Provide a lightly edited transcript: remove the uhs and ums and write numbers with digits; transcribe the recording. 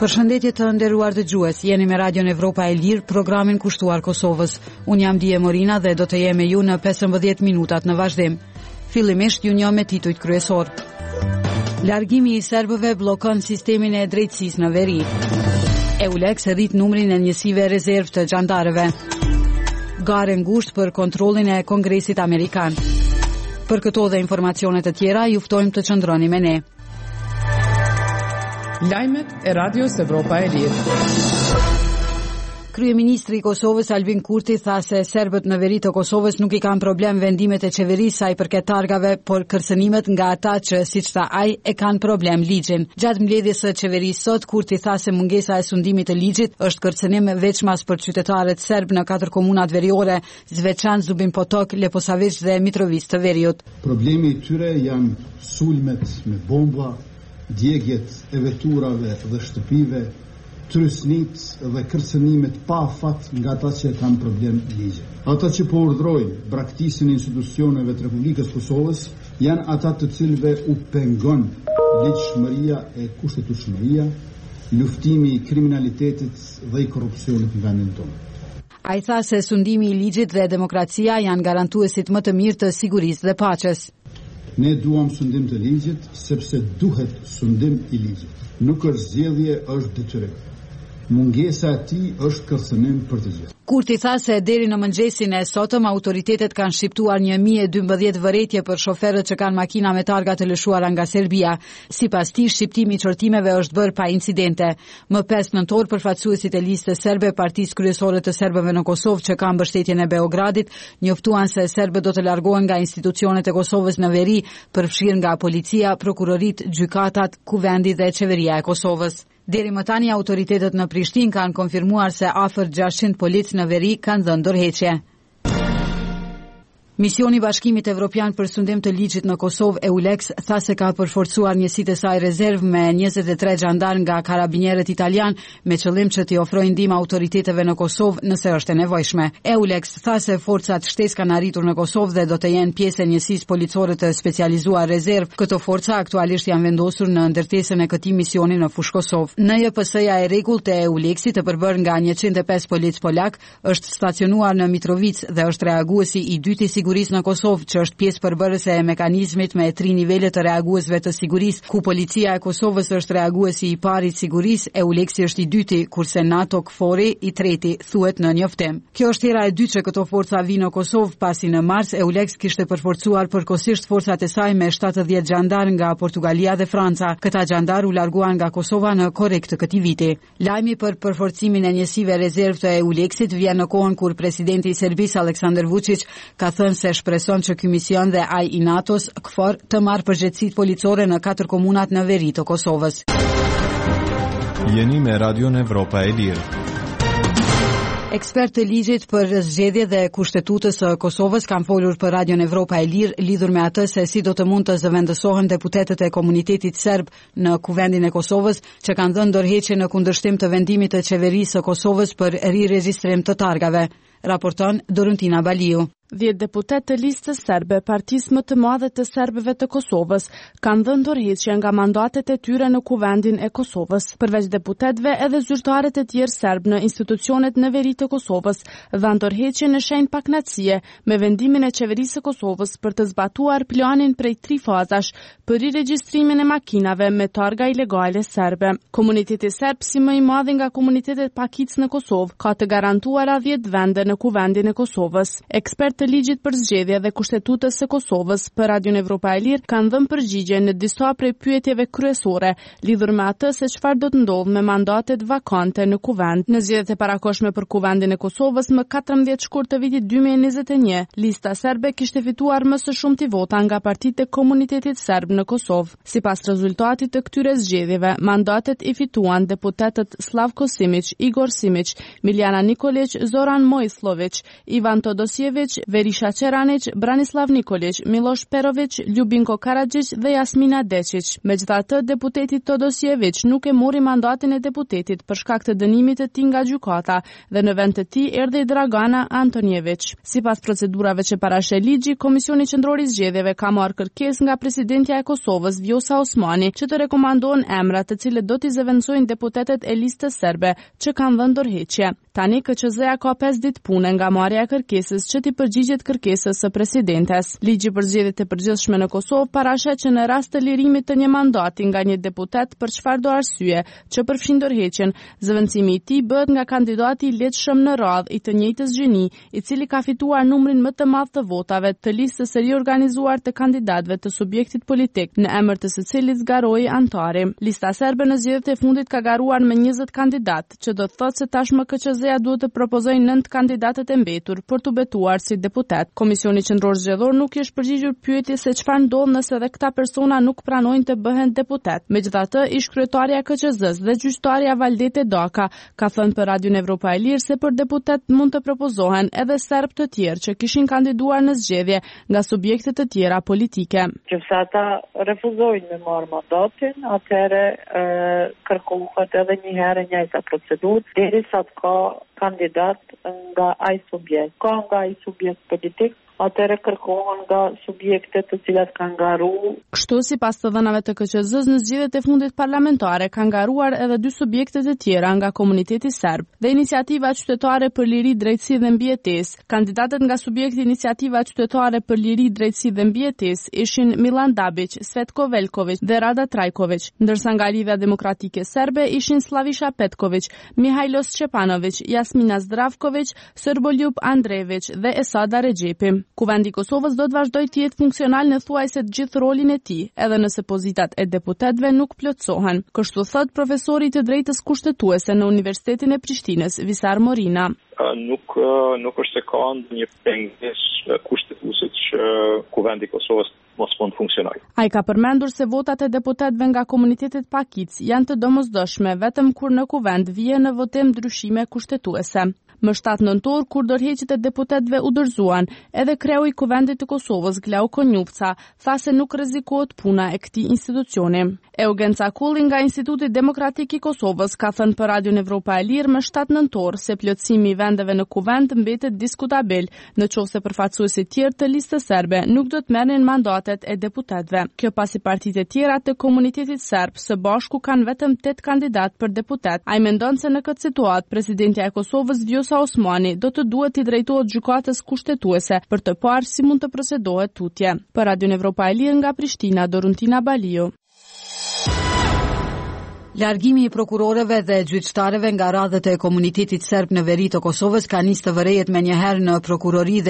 Përshëndetje të nderuar dëgjues, jeni me Radion Evropa e Lirë, programin kushtuar Kosovës. Unë jam Dije Morina dhe do të jem me ju në 15 minutat në vazhdim. Fillimisht ju njoh me titujt kryesor. Largimi i serbëve bllokon sistemin e drejtësisë në veri. EULEX rrit numrin e njësive rezervë të xhandarëve. Garë ngushtë për kontrollin e Kongresit Amerikan. Për këto dhe informacione të tjera, ju ftojmë të qëndroni me ne. Lajmet e Radios Evropa e Lirë. Kryeministri i Kosovës Albin Kurti tha se serbët në veri të Kosovës nuk i kanë problem vendimet e qeverisë sa i përket targave, por kërcënimet nga ata që, siç tha ai, e kanë problem ligjin. Gjatë mbledhjes së qeverisë sot, Kurti tha se mungesa e sundimit të ligjit është kërcënim veçmas për qytetarët serb në 4 komunat veriore, Zvečan, Zubin Potok, Leposavić dhe Mitrovic të Veriut. Problemi i tyre janë sulmet me bomba, djegjet e veturave dhe shtëpive, trysnit dhe kërcënimet pa fat nga ata që kanë problem ligje. Ata që po urdhrojnë braktisjen e institucioneve të Republikës Kosovës janë ata të cilëve u pengon ligjshmëria e kushtetueshmëria, luftimi i kriminalitetit dhe i korrupsionit në vendin tonë. Ai tha se sundimi i ligjit dhe demokracia janë garantuesit më të mirë të sigurisë dhe paqes. Ne duam sundim të ligjit, sepse duhet sundim i ligjit. Nuk është zgjedhje, është detyrim. Mungesa e tij është kërcënim për të gjithë. Kurti tha se deri në mëngjesin e sotëm autoritetet kanë shqiptuar 1012 vërejtje për shoferët që kanë makina me targa të lëshuara nga Serbia. Sipas tij, shqiptimi i çortimeve është bërë pa incidente. Më 5 nëntor, përfaqësuesit e listës serbe Partisë Kryesore të Serbëve në Kosovë që kanë mbështetjen e Beogradit, njoftuan se serbët do të largohen nga institucionet e Kosovës në veri, përfshirë nga policia, prokurorit, gjykatat, kuvendi dhe qeveria e Kosovës. Deri më tani autoritetet në Prishtinë kanë konfirmuar se afër 600 policë në veri kanë dhënë dorëheqje. Misioni i Bashkimit Evropian për sundim të ligjit në Kosovë, EULEX, tha se ka përforcuar njësitë e saj rezervë me 23 xhandar nga karabinierët italian me qëllim që t'i ofrojë ndihmë autoriteteve në Kosovë nëse është e nevojshme. EULEX tha se forcat shtesë kanë arritur në Kosovë dhe do të jenë pjesë e njësisë policore të specializuar rezervë. Këto forca aktualisht janë vendosur në ndërtesën e këtij misioni në fushë Kosovë. NJPS-ja e rregullt e EULEX-it, të përbërë nga 105 polic polak, është stacionuar në Mitrovic dhe është reaguesi i dytë i sigurisë në Kosovë, që është pjesë përbërëse e mekanizmit me 3 nivele të reaguesve të sigurisë, ku policia e Kosovës është reaguesi i pari i sigurisë, EULEX-i është i dyti, kurse NATO KFOR-i i treti, thuhet në njoftim. Kjo është hera e dytë që këto forca vinë në Kosovë, pasi në mars EULEX kishte përforcuar përkohësisht forcat e saj me 70 xhandar nga Portugalia dhe Franca. Këta xhandar u larguan nga Kosova në korrik të këtij viti. Lajmi për përforcimin e njësive rezervë të EULEX-it vjen në kohën kur presidenti i Serbisë Aleksandar Vučić ka thënë se shpreson që ky mision dhe ai i NATO-s, KFOR, të marrë përgjegjësitë policore në 4 komunat në veri të Kosovës. Jeni me Radion Evropa e Lirë. Ekspert të ligjit për zgjedhje dhe kushtetutës së Kosovës kanë folur për Radion Evropa e Lirë lidhur me atë se si do të mund të zëvendësohen deputetët e komunitetit serb në kuvendin e Kosovës që kanë dhënë dorëheqje në kundërshtim të vendimit të qeverisë së Kosovës për riregjistrim të targave. Raporton Doruntina Baliu. 10 deputet të listës serbe, partisë më të madhe të serbëve të Kosovës, kanë dhënë dorëheqje nga mandatet e tyre në kuvendin e Kosovës. Përveç deputetëve, edhe zyrtarët e tjerë serb në institucionet në veri të Kosovës dhanë dorëheqje në shenjë pakënaqësie me vendimin e qeverisë së Kosovës për të zbatuar planin prej 3 fazash për riregjistrimin e makinave me targa ilegale serbe. Komuniteti serb, si më i madh nga komunitetet pakic në Kosovë, ka të garantuara 10 vende në kuvendin e Kosovës. Ekspert të ligjit për zgjedhje dhe kushtetutës së Kosovës për Radion Evropa e Lirë kanë dhënë përgjigje në disa prej pyetjeve kryesore lidhur me atë se çfarë do të ndodhë me mandatet vakante në kuvend. Në zgjedhjet e parakohshme për kuvendin e Kosovës më 14 shkurt të vitit 2021, lista serbe kishte fituar më së shumti vota nga partitë e komunitetit serb në Kosovë. Sipas rezultatit të këtyre zgjedhjeve, mandatet i fituan deputetët Slavko Simić, Igor Simić, Miljana Nikolić, Zoran Mojslović, Ivan Todosjević, Verisha Qeranić, Branislav Nikolić, Miloš Perović, Ljubinko Karadžić dhe Jasmina Dečić. Megjithatë, deputeti Todosjević nuk e mori mandatin e deputetit për shkak të dënimit të tij nga gjykata dhe në vend të tij erdhi Dragana Antonjević. Sipas procedurave që parashë ligji, Komisioni Qendror i Zgjedhjeve ka marrë kërkesë nga presidentja e Kosovës Vjosa Osmani që të rekomandon emra të cilët do t'i zëvendësojnë deputetet e listës serbe që kanë vënë dorëheqje. Tani KQZ-ja ka 5 ditë pune nga marrja e kërkesës që t'i përgjigjet kërkesës së presidentes. Ligji për zgjedhjet e përgjithshme në Kosovë parashet që në rast të lirimit të një mandati nga një deputet për çfarëdo arsye që përfshin dorëheqjen, zëvendësimi i tij bëhet nga kandidati i lehtëshëm në radhë i të njëjtës gjini, i cili ka fituar numrin më të madh të votave të listës së riorganizuar të kandidatëve të subjektit politik, në emër të së cilit zgaroi antari. Lista serbe në zgjedhjet e fundit ka garuar me 20 kandidatë, që do të thotë se tashmë KQZ-ja duhet të propozojë 9 kandidatët e mbetur për të betuar si deputet. Komisioni Qendror Zgjedhor nuk i është përgjigjur pyetjes se çfarë ndodh nëse edhe këta persona nuk pranojnë të bëhen deputet. Megjithatë, ish kryetarja e KQZ-s dhe gjyqtarja Valdete Daka ka thënë për Radion Evropa e Lirë se për deputet mund të propozohen edhe serb të tjerë që kishin kandiduar në zgjedhje nga subjekte të tjera politike. Nëse ata refuzojnë me marrë mandatin, atëherë kërkohet edhe një herë njëjta procedurë derisa të ka kandidat nga ai subjekt. Ka nga ai subjekt politik, atëherë kërkohen nga subjektet të cilat kanë garuar. Kështu, sipas të dhënave të KQZ-s, në zgjedhjet e fundit parlamentare kanë garuar edhe 2 subjekte të tjera nga komuniteti serb dhe Iniciativa Qytetare për Liri, Drejtësi dhe Mbijetesë. Kandidatët nga subjekti Iniciativa Qytetare për Liri, Drejtësi dhe Mbijetesë ishin Milan Dabić, Svetko Veljković dhe Rada Trajković, ndërsa nga Lidhja Demokratike Serbe ishin Slaviša Petković, Mihajlo Stjepanović, Jasmina Zdravković, Srboljub Andrejević dhe Esada Rexhepi. Kuvendi i Kosovës do të vazhdojë të jetë funksional në thuajse të gjithë rolin e tij, edhe nëse pozitat e deputetëve nuk plotësohen. Kështu thot profesori i të drejtës kushtetuese në Universitetin e Prishtinës, Visar Morina. Nuk është se ka një pengesë kushtetuese që Kuvendi i Kosovës mos mund funksionojë. Ai ka përmendur se votat e deputetëve nga komunitetet pakic janë të domosdoshme vetëm kur në kuvend vije në votim ndryshime kushtetuese. Më 7 nëntor, kur dorëheqjet e deputetëve u dorëzuan, edhe kreu i Kuvendit të Kosovës, Glau Konjufca, tha se nuk rrezikohet puna e këtij institucioni. Eugen Cakulli nga Instituti Demokratik i Kosovës ka thënë për Radion Evropa e Lirë më 7 nëntor se plotësimi i vendeve në kuvend mbetet diskutabil, nëse përfaqësuesit tjerë të listës serbe nuk do të merrnin mandatet e deputetëve. Kjo pasi partitë e tjera të komunitetit serb së bashku kanë vetëm 8 kandidat për deputet. Ai mendon se në këtë situatë presidentja e Kosovës Vjosa Osmani do të duhet t'i drejtohet gjykatës kushtetuese për të parë si mund të procedohet tutje. Për Radion Evropa e Lirë nga Prishtina, Doruntina Baliu. Largimi i prokurorëve dhe gjyqtarëve nga radhët e komunitetit serb në veri të Kosovës ka nisë të vërejet me njëherë në prokurori dhe